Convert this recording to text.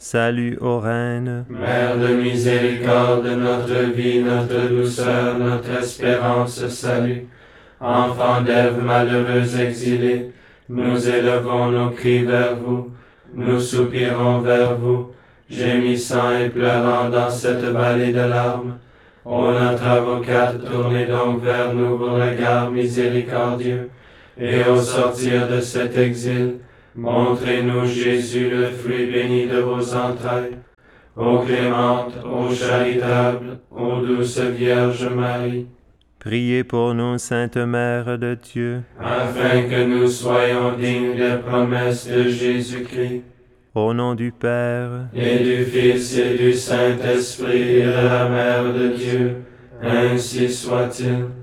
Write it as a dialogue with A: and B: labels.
A: Salut ô Reine,
B: Mère de miséricorde, notre vie, notre douceur, notre espérance, salut. Enfant d'Ève, malheureuse exilée, nous élevons nos cris vers vous, nous soupirons vers vous, gémissant et pleurant dans cette vallée de larmes. Ô notre avocate, tournez donc vers nous vos regards miséricordieux, et au sortir de cet exil, montrez-nous Jésus, le fruit béni de vos entrailles. Ô clémente, ô charitable, ô douce Vierge Marie,
A: priez pour nous, Sainte Mère de Dieu.
B: afin que nous soyons dignes des promesses de Jésus-Christ.
A: Au nom du Père
B: Et du Fils et du Saint-Esprit et de la Mère de Dieu, ainsi soit-il.